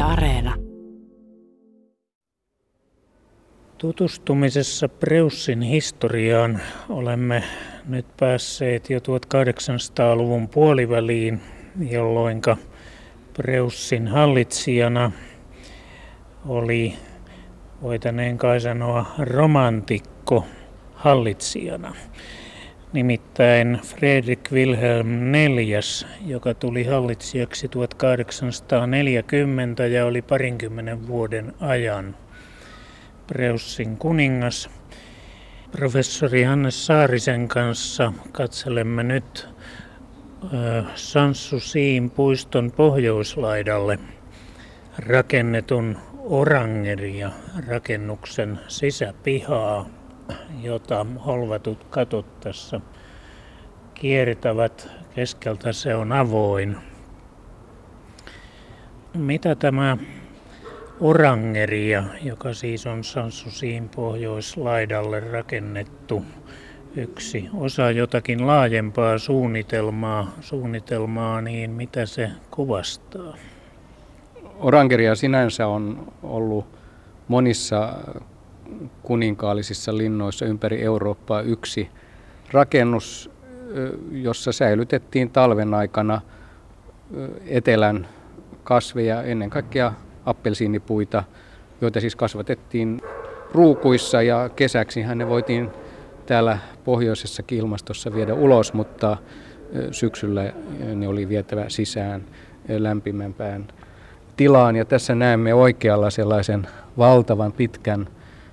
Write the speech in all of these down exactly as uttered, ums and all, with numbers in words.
Areena. Tutustumisessa Preussin historiaan olemme nyt päässeet jo tuhatkahdeksansataaluvun puoliväliin, jolloinka Preussin hallitsijana oli, voitaneen kai sanoa, romantikko hallitsijana. Nimittäin Fredrik Wilhelm neljäs, joka tuli hallitsijaksi tuhatkahdeksansataaneljäkymmentä ja oli parinkymmenen vuoden ajan Preussin kuningas. Professori Hannes Saarisen kanssa katselemme nyt Sanssoucin puiston pohjoislaidalle rakennetun Orangeria-rakennuksen sisäpihaa, jota holvatut katot tässä kiertävät. Keskeltä se on avoin. Mitä tämä Orangeria, joka siis on Sanssoucin pohjoislaidalle rakennettu yksi osa jotakin laajempaa suunnitelmaa, suunnitelmaa, niin mitä se kuvastaa? Orangeria sinänsä on ollut monissa kuninkaallisissa linnoissa ympäri Eurooppaa yksi rakennus, jossa säilytettiin talven aikana etelän kasveja, ennen kaikkea appelsiinipuita, joita siis kasvatettiin ruukuissa, ja kesäksihän ne voitiin täällä pohjoisessakin ilmastossa viedä ulos, mutta syksyllä ne oli vietävä sisään lämpimämpään tilaan. Ja tässä näemme oikealla sellaisen valtavan pitkän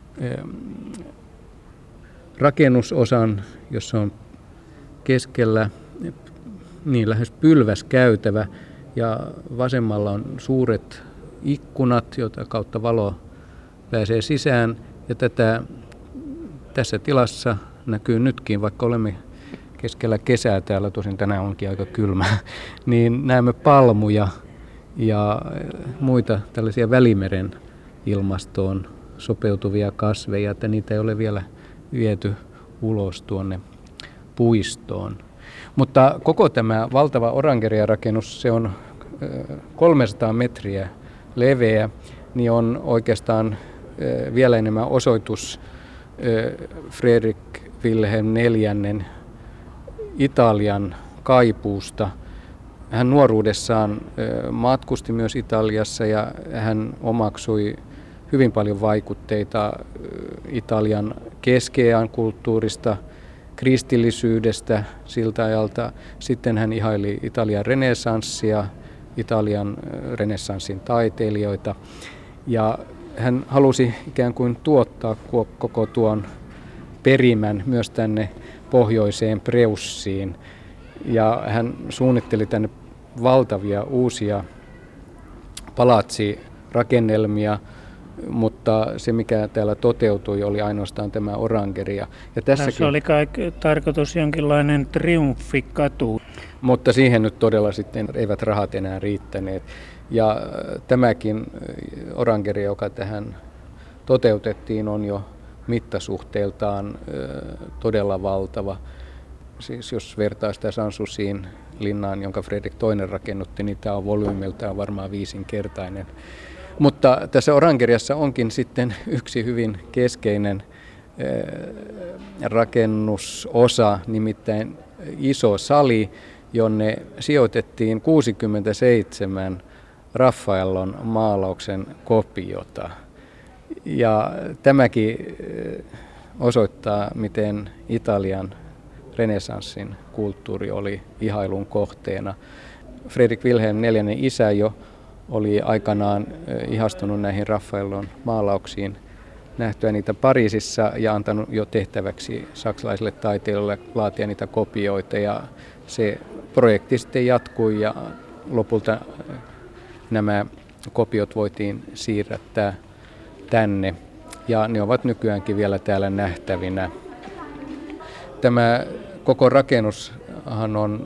rakennusosan, jossa on keskellä niin lähes pylväs käytävä, ja vasemmalla on suuret ikkunat, joita kautta valo pääsee sisään. Ja tätä, tässä tilassa näkyy nytkin, vaikka olemme keskellä kesää täällä, tosin tänään onkin aika kylmä, niin näemme palmuja ja muita tällaisia Välimeren ilmastoon sopeutuvia kasveja, että niitä ei ole vielä viety ulos tuonne puistoon. Mutta koko tämä valtava Orangeria-rakennus, se on kolmesataa metriä leveä, niin on oikeastaan vielä enemmän osoitus Fredrik Wilhelm neljännen Italian kaipuusta. Hän nuoruudessaan matkusti myös Italiassa ja hän omaksui hyvin paljon vaikutteita Italian keskiajan kulttuurista, kristillisyydestä siltä ajalta. Sitten hän ihaili Italian renessanssia, Italian renessanssin taiteilijoita, ja hän halusi ikään kuin tuottaa koko tuon perimän myös tänne pohjoiseen Preussiin, ja hän suunnitteli tänne valtavia uusia palatsirakennelmia, mutta se mikä täällä toteutui oli ainoastaan tämä Orangeria. Ja tässäkin, tässä oli kai tarkoitus jonkinlainen triumfikatu. Mutta siihen nyt todella sitten eivät rahat enää riittäneet. Ja tämäkin Orangeria, joka tähän toteutettiin, on jo mittasuhteeltaan todella valtava. Siis jos vertaa sitä Sanssoucin linnaan, jonka Fredrik toinen rakennutti, niin tämä on volyymiltaan varmaan viisinkertainen. Mutta tässä Orangeriassa onkin sitten yksi hyvin keskeinen rakennusosa, nimittäin iso sali, jonne sijoitettiin kuusikymmentäseitsemän Raffaellon maalauksen kopiota. Ja tämäkin osoittaa, miten Italian renessanssin kulttuuri oli ihailun kohteena. Fredrik Wilhelm neljännen isä jo oli aikanaan ihastunut näihin Raffaellon maalauksiin nähtyä niitä Pariisissa ja antanut jo tehtäväksi saksalaisille taiteilijoille laatia niitä kopioita. Ja se projekti sitten jatkui ja lopulta nämä kopiot voitiin siirrättää tänne ja ne ovat nykyäänkin vielä täällä nähtävinä. Tämä koko rakennushan on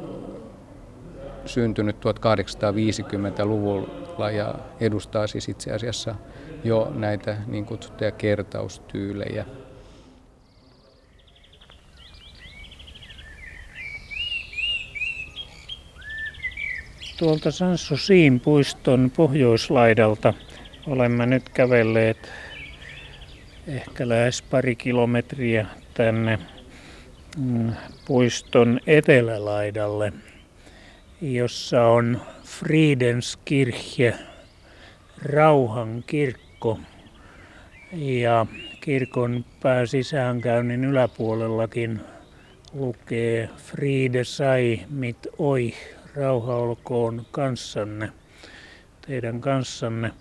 syntynyt tuhatkahdeksansataaviisikymmentäluvulla ja edustaa siis itse asiassa jo näitä niin kutsuttuja kertaustyylejä. Tuolta Sanssoucin puiston pohjoislaidalta olemme nyt kävelleet ehkä lähes pari kilometriä tänne puiston etelälaidalle, jossa on Friedenskirche, rauhan kirkko, ja kirkon pääsisäänkäynnin yläpuolellakin lukee Friede sei mit euch, rauha olkoon kanssanne, teidän kanssanne.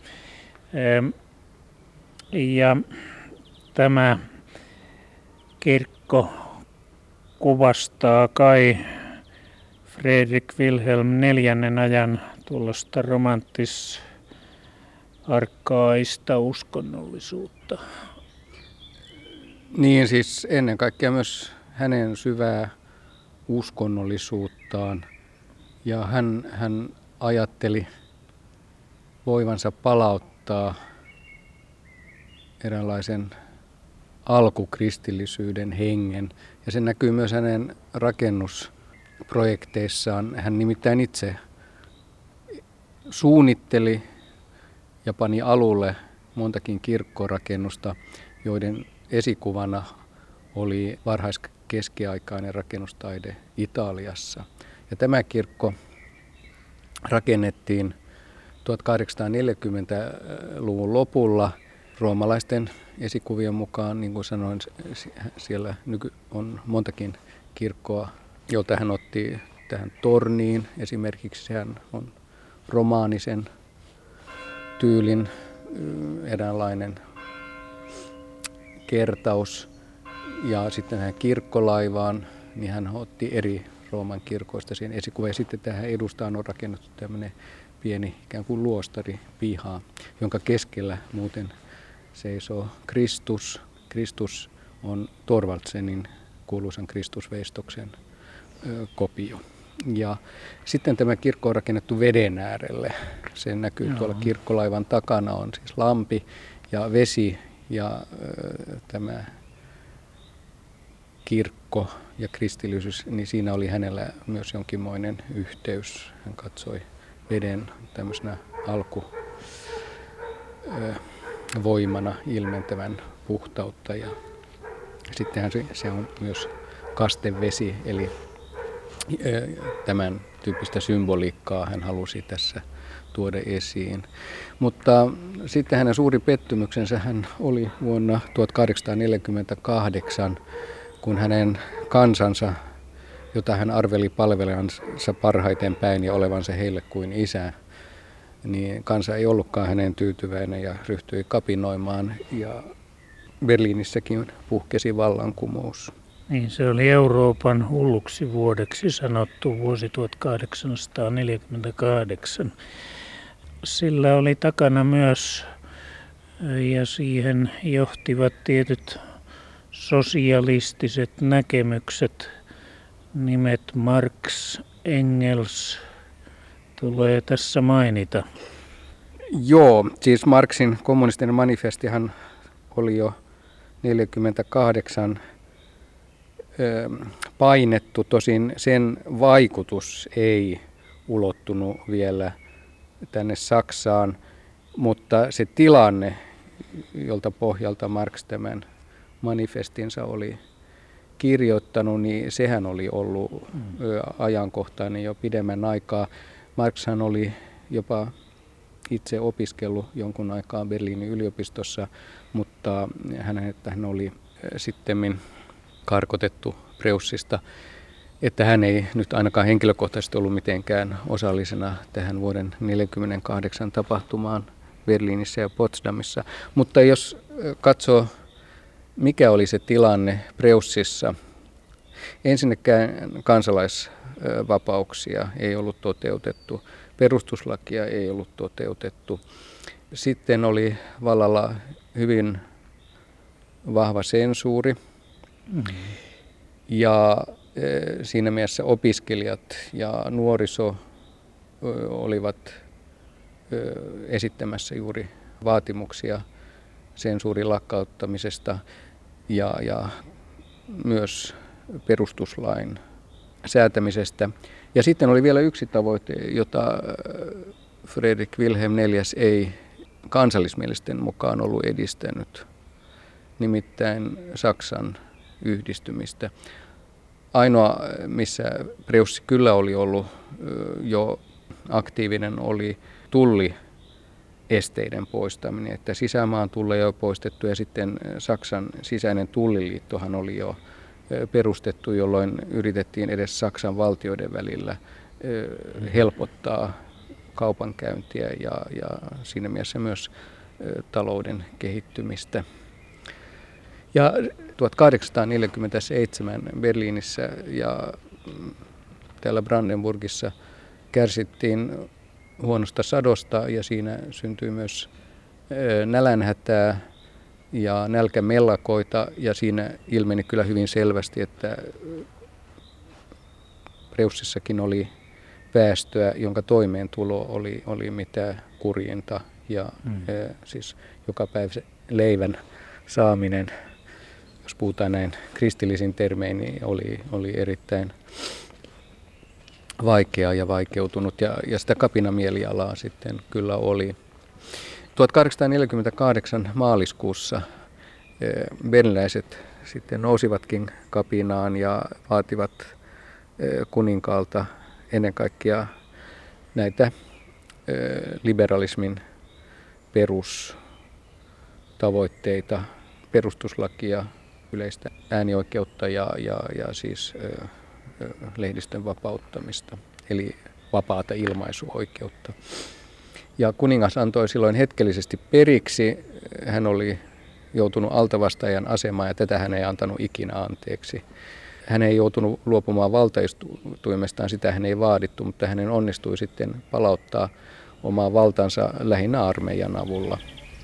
Ja tämä kirkko kuvastaa kai Fredrik Wilhelm neljännen ajan tuollaista romanttis-arkkaista uskonnollisuutta. Niin, siis ennen kaikkea myös hänen syvää uskonnollisuuttaan. Ja hän, hän ajatteli voivansa palauttaa eräänlaisen alkukristillisyyden hengen. Ja se näkyy myös hänen rakennusprojekteissaan. Hän nimittäin itse suunnitteli ja pani alulle montakin kirkkorakennusta, joiden esikuvana oli varhaiskeskiaikainen rakennustaide Italiassa. Ja tämä kirkko rakennettiin tuhatkahdeksansataaneljäkymmentäluvun lopulla roomalaisten esikuvien mukaan. Niin kuin sanoin, siellä nyky on montakin kirkkoa, jolta hän otti tähän torniin. Esimerkiksi sehän on romaanisen tyylin eräänlainen kertaus. Ja sitten tähän kirkkolaivaan, niin hän otti eri Rooman kirkoista siihen esikuva. Ja sitten tähän edustaan on rakennettu tämmöinen pieni ikään kuin luostaripiha, jonka keskellä muuten seisoo Kristus. Kristus on Thorvaldsenin kuuluisan Kristusveistoksen ö, kopio. Ja sitten tämä kirkko on rakennettu veden äärelle. Se näkyy Joo. tuolla kirkkolaivan takana on siis lampi ja vesi ja ö, tämä kirkko ja kristillisyys, niin siinä oli hänellä myös jonkinmoinen yhteys. Hän katsoi veden tämmöisenä alkuvoimana ilmentävän puhtautta. Ja sittenhän se, se on myös kastevesi, eli tämän tyyppistä symboliikkaa hän halusi tässä tuoda esiin. Mutta sitten hänen suuri pettymyksensä hän oli vuonna tuhatkahdeksansataaneljäkymmentäkahdeksan, kun hänen kansansa, jota hän arveli palvelevansa parhaiten päin ja olevansa heille kuin isä, niin kansa ei ollutkaan hänen tyytyväinen ja ryhtyi kapinoimaan, ja Berliinissäkin puhkesi vallankumous. Niin, se oli Euroopan hulluksi vuodeksi sanottu vuosi tuhatkahdeksansataaneljäkymmentäkahdeksan. Sillä oli takana myös, ja siihen johtivat tietyt sosialistiset näkemykset, nimet Marx, Engels tulee tässä mainita. Joo, siis Marxin kommunistinen manifestihan oli jo neljäkymmentäkahdeksan painettu, tosin sen vaikutus ei ulottunut vielä tänne Saksaan, mutta se tilanne, jolta pohjalta Marx tämän manifestinsa oli kirjoittanut, niin sehän oli ollut mm. ajankohtainen jo pidemmän aikaa. Marxhan oli jopa itse opiskellut jonkun aikaa Berliinin yliopistossa, mutta hän, hän oli sittemmin karkotettu Preussista, että hän ei nyt ainakaan henkilökohtaisesti ollut mitenkään osallisena tähän vuoden neljäkymmentäkahdeksan tapahtumaan Berliinissä ja Potsdamissa. Mutta jos katsoo, mikä oli se tilanne Preussissa, ensinnäkään kansalaisvapauksia ei ollut toteutettu, perustuslakia ei ollut toteutettu. Sitten oli vallalla hyvin vahva sensuuri. Mm-hmm. Ja siinä mielessä opiskelijat ja nuoriso olivat esittämässä juuri vaatimuksia sensuurin lakkauttamisesta ja, ja myös perustuslain säätämisestä. Ja sitten oli vielä yksi tavoite, jota Fredrik Wilhelm neljäs ei kansallismielisten mukaan ollut edistänyt, nimittäin Saksan yhdistymistä. Ainoa, missä Preussi kyllä oli ollut jo aktiivinen, oli tulliesteiden poistaminen, että sisämaan tulleja on poistettu ja sitten Saksan sisäinen tulliliittohan oli jo perustettu, jolloin yritettiin edes Saksan valtioiden välillä helpottaa kaupankäyntiä ja, ja siinä mielessä myös talouden kehittymistä. Ja tuhatkahdeksansataaneljäkymmentäseitsemän Berliinissä ja täällä Brandenburgissa kärsittiin huonosta sadosta ja siinä syntyi myös nälänhätää ja nälkämellakoita ja siinä ilmeni kyllä hyvin selvästi, että Preussissakin oli väestöä, jonka toimeentulo oli, oli mitä kurjinta ja mm. e, siis joka päivä leivän saaminen, jos puhutaan näin kristillisin termein, niin oli, oli erittäin vaikeaa ja vaikeutunut ja, ja sitä kapinamielialaa sitten kyllä oli. tuhatkahdeksansataaneljäkymmentäkahdeksan maaliskuussa e, berliiniläiset sitten nousivatkin kapinaan ja vaativat e, kuninkaalta ennen kaikkea näitä liberalismin perustavoitteita, perustuslakia, yleistä äänioikeutta ja, ja, ja siis ö, lehdistön vapauttamista, eli vapaata ilmaisuoikeutta. Ja kuningas antoi silloin hetkellisesti periksi. Hän oli joutunut altavastajan asemaan ja tätä hän ei antanut ikinä anteeksi. Hän ei joutunut luopumaan valtaistuimestaan, sitä hän ei vaadittu, mutta hänen onnistui sitten palauttaa omaa valtansa lähinnä armeijan avulla.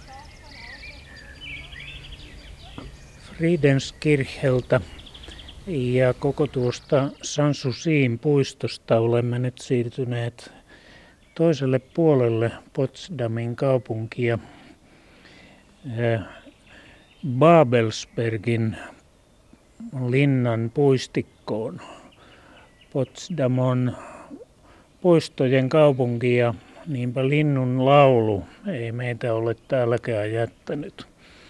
Friedenskircheltä ja koko tuosta Sanssoucin puistosta olemme nyt siirtyneet toiselle puolelle Potsdamin kaupunkia, Babelsbergin linnan puistikkoon. Potsdam on puistojen kaupunki ja niinpä linnun laulu ei meitä ole täälläkään jättänyt.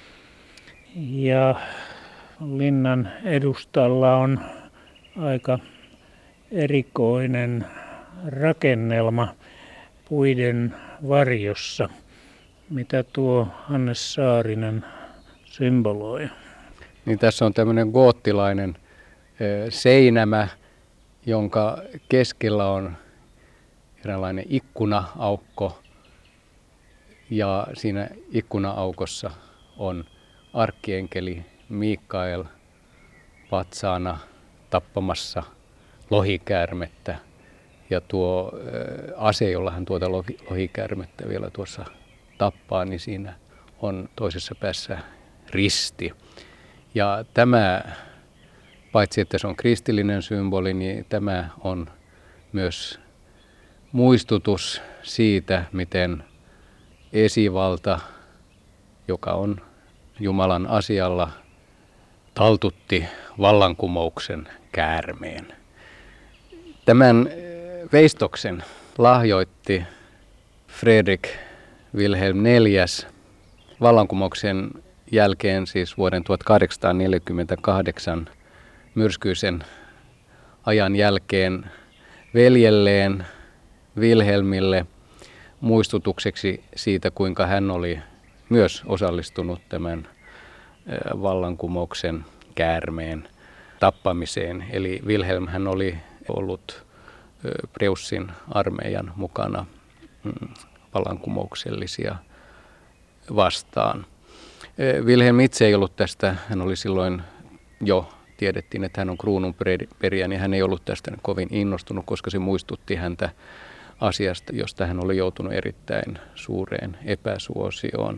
Ja linnan edustalla on aika erikoinen rakennelma puiden varjossa. Mitä tuo Hannes Saarinen symboloi? Niin tässä on tämmöinen goottilainen seinämä, jonka keskellä on eräänlainen ikkuna-aukko ja siinä ikkuna-aukossa on arkkienkeli Mikael patsaana tappamassa lohikäärmettä ja tuo ase, jolla hän tuota lohikäärmettä vielä tuossa tappaa, niin siinä on toisessa päässä risti. Ja tämä, paitsi että se on kristillinen symboli, niin tämä on myös muistutus siitä, miten esivalta, joka on Jumalan asialla, taltutti vallankumouksen käärmeen. Tämän veistoksen lahjoitti Fredrik Wilhelm neljäs vallankumouksen jälkeen, siis vuoden tuhatkahdeksansataaneljäkymmentäkahdeksan myrskyisen ajan jälkeen veljelleen Wilhelmille muistutukseksi siitä, kuinka hän oli myös osallistunut tämän vallankumouksen käärmeen tappamiseen. Eli Wilhelm hän oli ollut Preussin armeijan mukana vallankumouksellisia vastaan. Wilhelm itse ei ollut tästä, hän oli silloin jo, tiedettiin, että hän on kruunun perijä, niin hän ei ollut tästä kovin innostunut, koska se muistutti häntä asiasta, josta hän oli joutunut erittäin suureen epäsuosioon.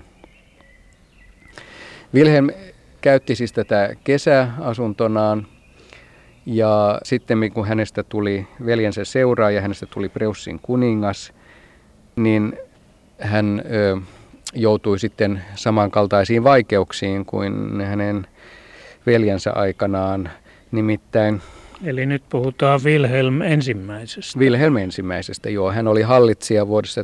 Wilhelm käytti siis tätä kesäasuntonaan ja sitten kun hänestä tuli veljensä seuraaja, hänestä tuli Preussin kuningas, niin hän ö, joutui sitten samankaltaisiin vaikeuksiin kuin hänen veljensä aikanaan. Nimittäin Eli nyt puhutaan Wilhelm ensimmäisestä. Wilhelm ensimmäisestä, joo. Hän oli hallitsija vuodesta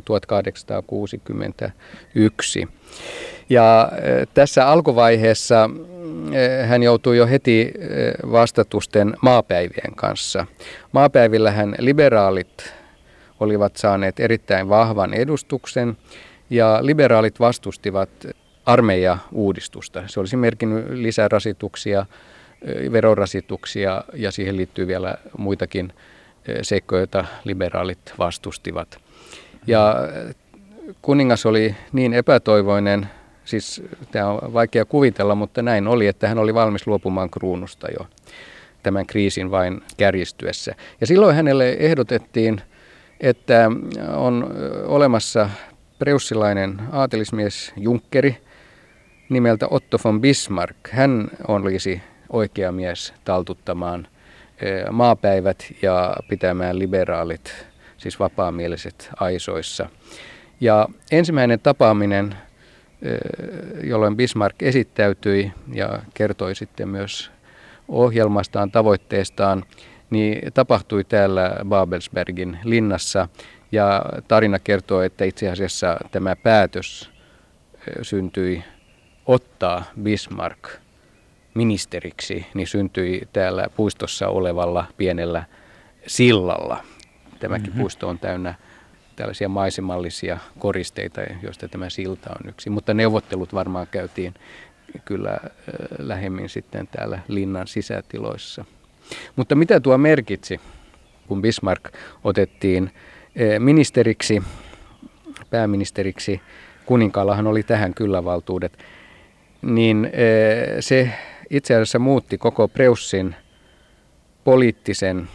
tuhatkahdeksansataakuusikymmentäyksi. Ja tässä alkuvaiheessa hän joutui jo heti vastatusten maapäivien kanssa. Maapäivillähän liberaalit olivat saaneet erittäin vahvan edustuksen ja liberaalit vastustivat armeija-uudistusta. Se olisi merkinnyt lisärasituksia, verorasituksia ja siihen liittyy vielä muitakin seikkoja, joita liberaalit vastustivat. Ja kuningas oli niin epätoivoinen, siis tämä on vaikea kuvitella, mutta näin oli, että hän oli valmis luopumaan kruunusta jo tämän kriisin vain kärjistyessä. Ja silloin hänelle ehdotettiin, että on olemassa preussilainen aatelismies junkkeri nimeltä Otto von Bismarck. Hän olisi oikea mies taltuttamaan maapäivät ja pitämään liberaalit, siis vapaamieliset aisoissa. Ja ensimmäinen tapaaminen, jolloin Bismarck esittäytyi ja kertoi sitten myös ohjelmastaan, tavoitteestaan, niin tapahtui täällä Babelsbergin linnassa. Ja tarina kertoo, että itse asiassa tämä päätös syntyi ottaa Bismarck ministeriksi, niin syntyi täällä puistossa olevalla pienellä sillalla. Tämäkin mm-hmm. puisto on täynnä tällaisia maisemallisia koristeita, joista tämä silta on yksi. Mutta neuvottelut varmaan käytiin kyllä lähemmin sitten täällä linnan sisätiloissa. Mutta mitä tuo merkitsi, kun Bismarck otettiin ministeriksi, pääministeriksi, kuninkaallahan oli tähän kyllä valtuudet, niin se itse asiassa muutti koko Preussin poliittisen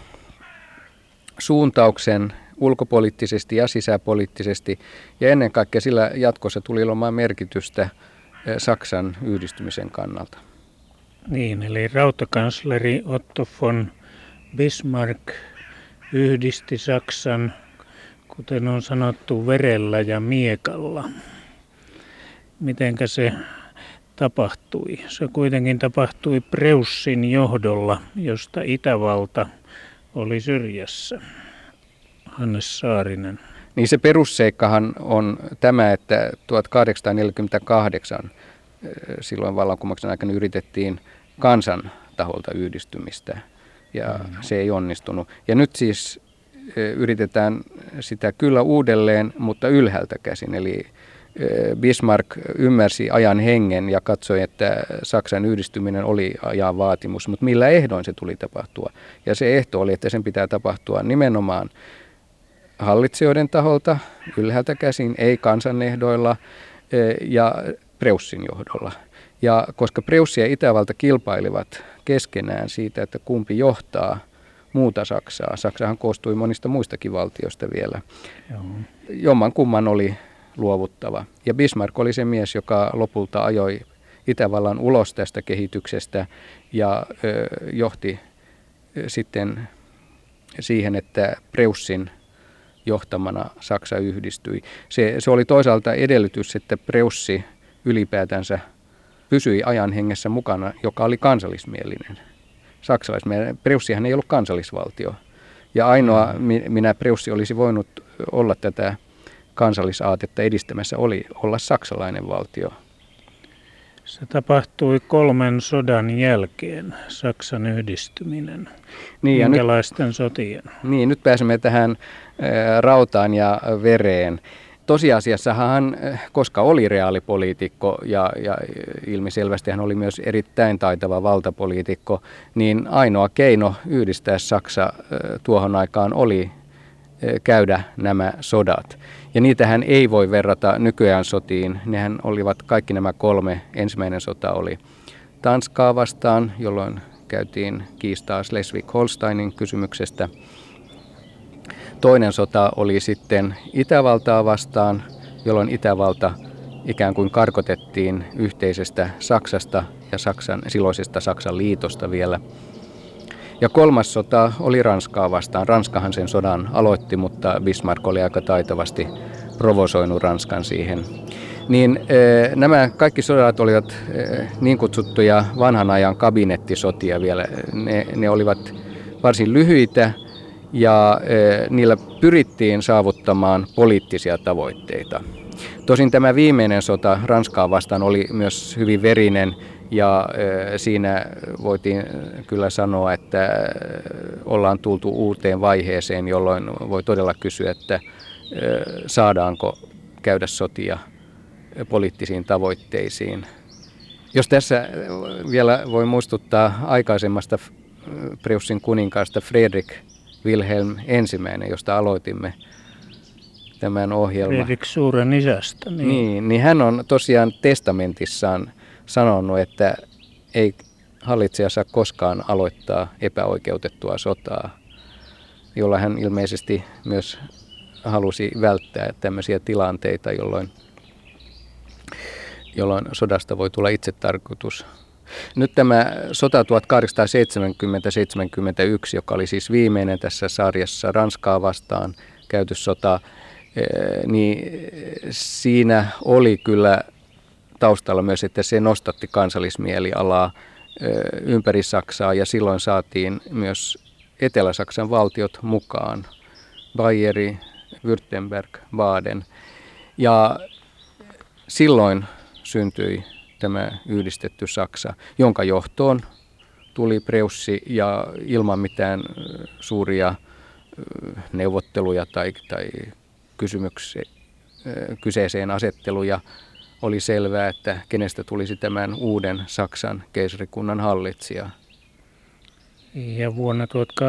suuntauksen ulkopoliittisesti ja sisäpoliittisesti, ja ennen kaikkea sillä jatkossa tuli olemaan merkitystä Saksan yhdistymisen kannalta. Niin, eli rautakansleri Otto von Bismarck yhdisti Saksan, kuten on sanottu, verellä ja miekalla. Mitenkä se tapahtui? Se kuitenkin tapahtui Preussin johdolla, josta Itävalta oli syrjässä. Hannes Saarinen. Niin se perusseikkahan on tämä, että tuhatkahdeksansataaneljäkymmentäkahdeksan silloin vallankumouksen aikana yritettiin kansan taholta yhdistymistä ja mm. se ei onnistunut. Ja nyt siis yritetään sitä kyllä uudelleen, mutta ylhäältä käsin. Eli Bismarck ymmärsi ajan hengen ja katsoi, että Saksan yhdistyminen oli ajan vaatimus, mutta millä ehdoin se tuli tapahtua. Ja se ehto oli, että sen pitää tapahtua nimenomaan hallitsijoiden taholta ylhäältä käsin, ei kansan ehdoilla ja Preussin johdolla. Ja koska Preussi ja Itävalta kilpailivat keskenään siitä, että kumpi johtaa muuta Saksaa, Saksahan koostui monista muistakin valtioista vielä, Joo. jomman kumman oli luovuttava. Ja Bismarck oli se mies, joka lopulta ajoi Itävallan ulos tästä kehityksestä ja ö, johti ö, sitten siihen, että Preussin johtamana Saksa yhdistyi. Se, se oli toisaalta edellytys, että Preussi ylipäätänsä pysyi ajan hengessä mukana, joka oli kansallismielinen. Saksalaismielinen. Preussihan ei ollut kansallisvaltio. Ja ainoa, minä Preussi olisi voinut olla tätä kansallisaatetta edistämässä, oli olla saksalainen valtio. Se tapahtui kolmen sodan jälkeen, Saksan yhdistyminen. Niin, minkälaisten nyt, sotien? Niin, nyt pääsemme tähän ä, rautaan ja vereen. Tosiasiassahan, koska oli reaalipoliitikko ja, ja ilmiselvästi hän oli myös erittäin taitava valtapoliitikko, niin ainoa keino yhdistää Saksa ä, tuohon aikaan oli ä, käydä nämä sodat. Ja niitähän ei voi verrata nykyään sotiin. Nehän olivat kaikki nämä kolme. Ensimmäinen sota oli Tanskaa vastaan, jolloin käytiin kiistaa Schleswig-Holsteinin kysymyksestä. Toinen sota oli sitten Itävaltaa vastaan, jolloin Itävalta ikään kuin karkotettiin yhteisestä Saksasta ja Saksan, silloisesta Saksan liitosta vielä. Ja kolmas sota oli Ranskaa vastaan. Ranskahan sen sodan aloitti, mutta Bismarck oli aika taitavasti provosoinut Ranskan siihen. Niin e, nämä kaikki sodat olivat e, niin kutsuttuja vanhan ajan kabinettisotia vielä. Ne, ne olivat varsin lyhyitä ja niillä pyrittiin saavuttamaan poliittisia tavoitteita. Tosin tämä viimeinen sota Ranskaa vastaan oli myös hyvin verinen ja siinä voitiin kyllä sanoa, että ollaan tultu uuteen vaiheeseen, jolloin voi todella kysyä, että saadaanko käydä sotia poliittisiin tavoitteisiin. Jos tässä vielä voi muistuttaa aikaisemmasta Preussin kuninkaasta Fredrik Wilhelm ensimmäinen, josta aloitimme tämän ohjelman. Fredrik suuren isästä. Niin. Niin, niin hän on tosiaan testamentissaan sanonut, että ei hallitsija saa koskaan aloittaa epäoikeutettua sotaa, jolla hän ilmeisesti myös halusi välttää tämmöisiä tilanteita, jolloin, jolloin sodasta voi tulla itsetarkoitus. Nyt tämä sota tuhatkahdeksansataaseitsemänkymmentä seitsemänkymmentäyksi, joka oli siis viimeinen tässä sarjassa Ranskaa vastaan käyty sota, niin siinä oli kyllä taustalla myös, että se nostatti kansallismielialaa ympäri Saksaa ja silloin saatiin myös Etelä-Saksan valtiot mukaan, Bayeri, Württemberg, Baden. Ja silloin syntyi tämä yhdistetty Saksa, jonka johtoon tuli Preussi ja ilman mitään suuria neuvotteluja tai, tai kysymyksiä, kyseiseen asetteluja oli selvää, että kenestä tulisi tämän uuden Saksan keisarikunnan hallitsija. Ja vuonna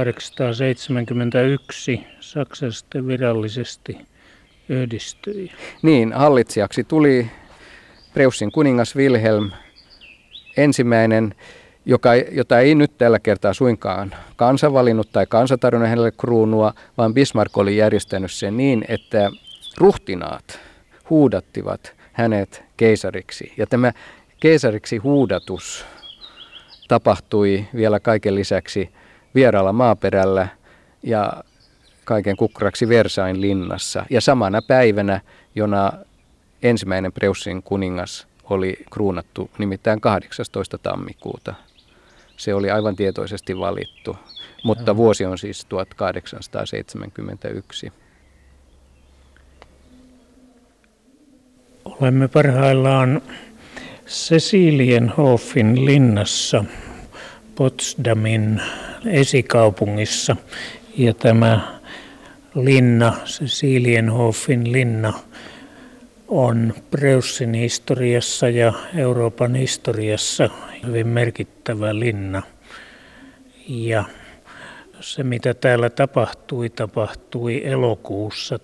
tuhatkahdeksansataaseitsemänkymmentäyksi Saksa sitten virallisesti yhdistyi. Niin, hallitsijaksi tuli Preussin kuningas Wilhelm ensimmäinen, joka, jota ei nyt tällä kertaa suinkaan kansa valinnut tai kansa tarjonnut hänelle kruunua, vaan Bismarck oli järjestänyt sen niin, että ruhtinaat huudattivat hänet keisariksi. Ja tämä keisariksi huudatus tapahtui vielä kaiken lisäksi vieraalla maaperällä ja kaiken kukkuraksi Versailles linnassa. Ja samana päivänä, jona ensimmäinen Preussin kuningas oli kruunattu, nimittäin kahdeksastoista tammikuuta. Se oli aivan tietoisesti valittu, mutta vuosi on siis tuhatkahdeksansataaseitsemänkymmentäyksi. Olemme parhaillaan Cecilienhofin linnassa Potsdamin esikaupungissa. Ja tämä linna, Cecilienhofin linna, on Preussin historiassa ja Euroopan historiassa hyvin merkittävä linna. Ja se, mitä täällä tapahtui, tapahtui elokuussa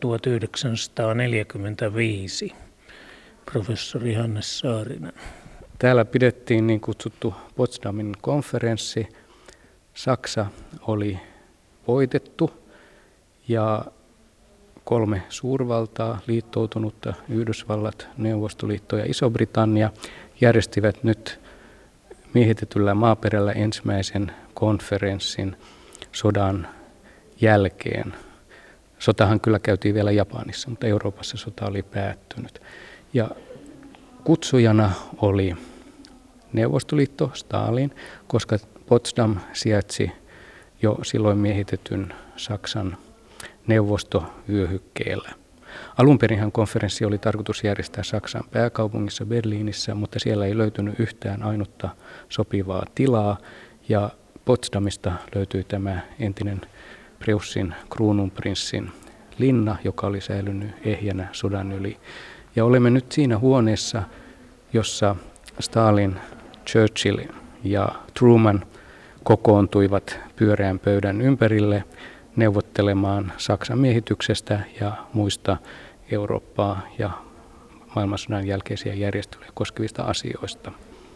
tuhatyhdeksänsataaneljäkymmentäviisi. Professori Hannes Saarinen. Täällä pidettiin niin kutsuttu Potsdamin konferenssi. Saksa oli voitettu ja kolme suurvaltaa, liittoutunutta, Yhdysvallat, Neuvostoliitto ja Iso-Britannia, järjestivät nyt miehitetyllä maaperällä ensimmäisen konferenssin sodan jälkeen. Sotahan kyllä käytiin vielä Japanissa, mutta Euroopassa sota oli päättynyt. Ja kutsujana oli Neuvostoliitto, Stalin, koska Potsdam sijaitsi jo silloin miehitetyn Saksan neuvostovyöhykkeellä. Alunperinhän konferenssi oli tarkoitus järjestää Saksan pääkaupungissa Berliinissä, mutta siellä ei löytynyt yhtään ainutta sopivaa tilaa ja Potsdamista löytyi tämä entinen Preussin kruununprinssin linna, joka oli säilynyt ehjänä sodan yli. Ja olemme nyt siinä huoneessa, jossa Stalin, Churchill ja Truman kokoontuivat pyöreän pöydän ympärille neuvottelemaan Saksan miehityksestä ja muista Eurooppaa ja maailmansodan jälkeisiä järjestelyjä koskevista asioista.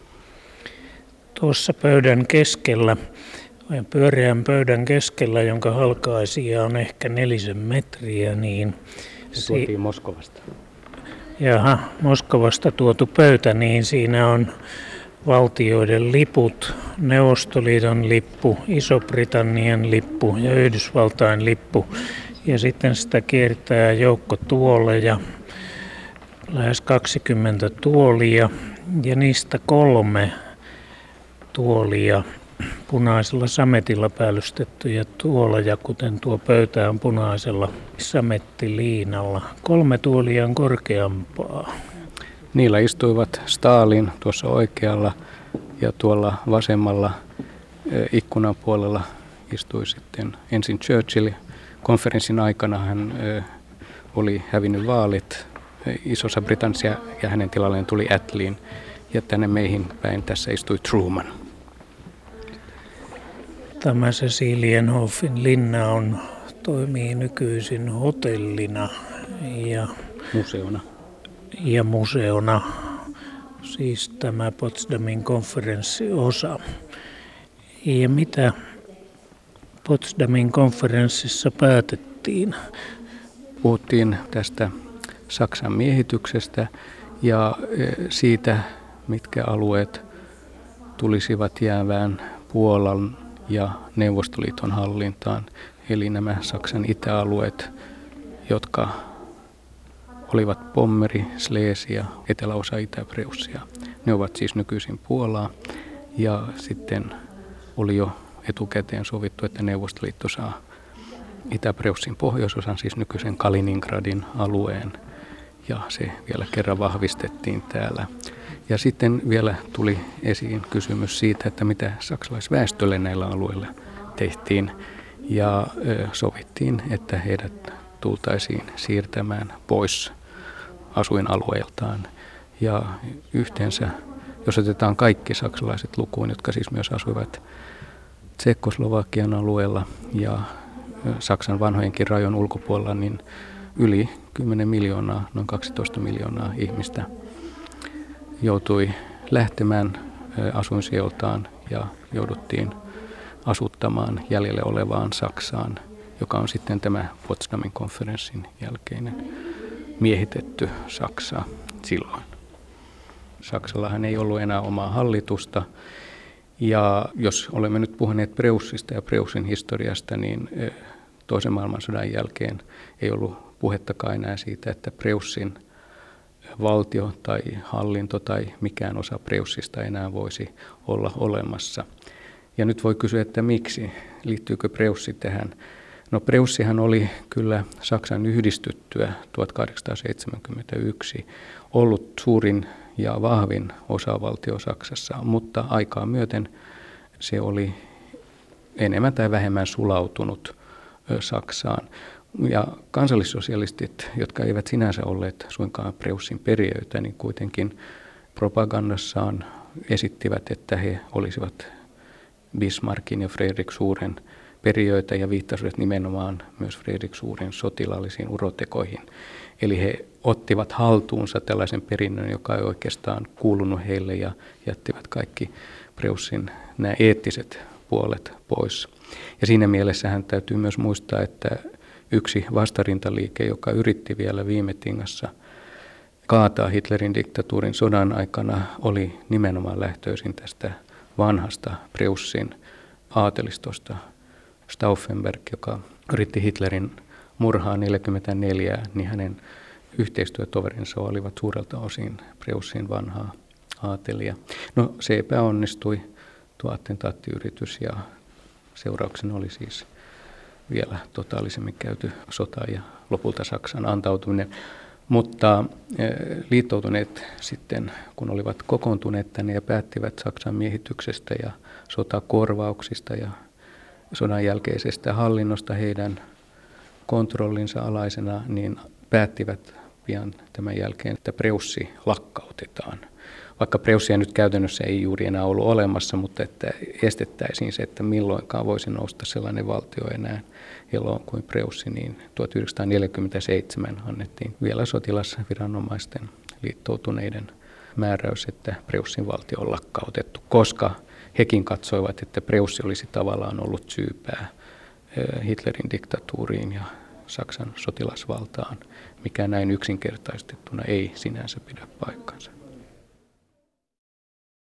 Tuossa pöydän keskellä, pyöreän pöydän keskellä, jonka halkaisija on ehkä nelisen metriä, niin se tuotiin si- Moskovasta. Jaha, Moskovasta tuotu pöytä, niin siinä on valtioiden liput, Neuvostoliiton lippu, Iso-Britannian lippu ja Yhdysvaltain lippu. Ja sitten sitä kiertää joukko tuoleja, lähes kaksikymmentä tuolia ja niistä kolme tuolia punaisella sametilla päällystettyjä tuoleja, kuten tuo pöytä on punaisella samettiliinalla. Kolme tuolia on korkeampaa. Niillä istuivat Stalin tuossa oikealla ja tuolla vasemmalla ikkunan puolella istui sitten ensin Churchill. Konferenssin aikana hän oli hävinnyt vaalit Isossa Britanniassa ja hänen tilalleen tuli Attleen. Ja tänne meihin päin tässä istui Truman. Tämä Cecilienhofin linna on, toimii nykyisin hotellina ja museona. ja museona, siis tämä Potsdamin konferenssiosa. Ja mitä Potsdamin konferenssissa päätettiin? Puhuttiin tästä Saksan miehityksestä ja siitä, mitkä alueet tulisivat jäävään Puolan ja Neuvostoliiton hallintaan, eli nämä Saksan itäalueet, jotka olivat Pommeri, Sleesia, eteläosa Itä-Preussia. Ne ovat siis nykyisin Puolaa ja sitten oli jo etukäteen sovittu, että Neuvostoliitto saa Itä-Preussin pohjoisosan, siis nykyisen Kaliningradin alueen, ja se vielä kerran vahvistettiin täällä. Ja sitten vielä tuli esiin kysymys siitä, että mitä saksalaisväestölle näillä alueilla tehtiin, ja sovittiin, että heidät tultaisiin siirtämään pois asuinalueiltaan. Ja yhteensä, jos otetaan kaikki saksalaiset lukuun, jotka siis myös asuivat Tsekkoslovakian alueella ja Saksan vanhojenkin rajojen ulkopuolella, niin yli kymmenen miljoonaa, noin kaksitoista miljoonaa ihmistä joutui lähtemään asuinsijoiltaan ja jouduttiin asuttamaan jäljelle olevaan Saksaan, joka on sitten tämä Potsdamin konferenssin jälkeinen miehitetty Saksa silloin. Saksallahan ei ollut enää omaa hallitusta. Ja jos olemme nyt puhuneet Preussista ja Preussin historiasta, niin toisen maailmansodan jälkeen ei ollut puhettakaan enää siitä, että Preussin valtio tai hallinto tai mikään osa Preussista enää voisi olla olemassa. Ja nyt voi kysyä, että miksi? Liittyykö Preussi tähän? No Preussihan oli kyllä Saksan yhdistyttyä tuhatkahdeksansataaseitsemänkymmentäyksi ollut suurin ja vahvin osavaltio Saksassa, mutta aikaa myöten se oli enemmän tai vähemmän sulautunut Saksaan. Ja kansallissosialistit, jotka eivät sinänsä olleet suinkaan Preussin perijöitä, niin kuitenkin propagandassaan esittivät, että he olisivat Bismarckin ja Fredrik Suuren perijöitä ja viittasivat nimenomaan myös Fredrik Suuren sotilaallisiin urotekoihin. Eli he ottivat haltuunsa tällaisen perinnön, joka ei oikeastaan kuulunut heille, ja jättivät kaikki Preussin nämä eettiset puolet pois. Ja siinä mielessähän täytyy myös muistaa, että yksi vastarintaliike, joka yritti vielä viime tingassa kaataa Hitlerin diktatuurin sodan aikana, oli nimenomaan lähtöisin tästä vanhasta Preussin aatelistosta. Stauffenberg, joka yritti Hitlerin murhaa neljäkymmentäneljä, niin hänen yhteistyötoverinsa olivat suurelta osin Preussin vanhaa aatelia. No se epäonnistui, tuo attentaattiyritys, ja seurauksena oli siis vielä totaalisemmin käyty sota ja lopulta Saksan antautuminen. Mutta liittoutuneet sitten, kun olivat kokoontuneet tänne ja päättivät Saksan miehityksestä ja sotakorvauksista ja sodan jälkeisestä hallinnosta heidän kontrollinsa alaisena, niin päättivät pian tämän jälkeen, että Preussi lakkautetaan. Vaikka Preussia nyt käytännössä ei juuri enää ollut olemassa, mutta että estettäisiin se, että milloinkaan voisi nousta sellainen valtio enää eloon kuin Preussi, niin tuhatyhdeksänsataaneljäkymmentäseitsemän annettiin vielä sotilasviranomaisten liittoutuneiden määräys, että Preussin valtio on lakkautettu, koska hekin katsoivat, että Preussi olisi tavallaan ollut syypää Hitlerin diktatuuriin ja Saksan sotilasvaltaan, mikä näin yksinkertaistettuna ei sinänsä pidä paikkansa.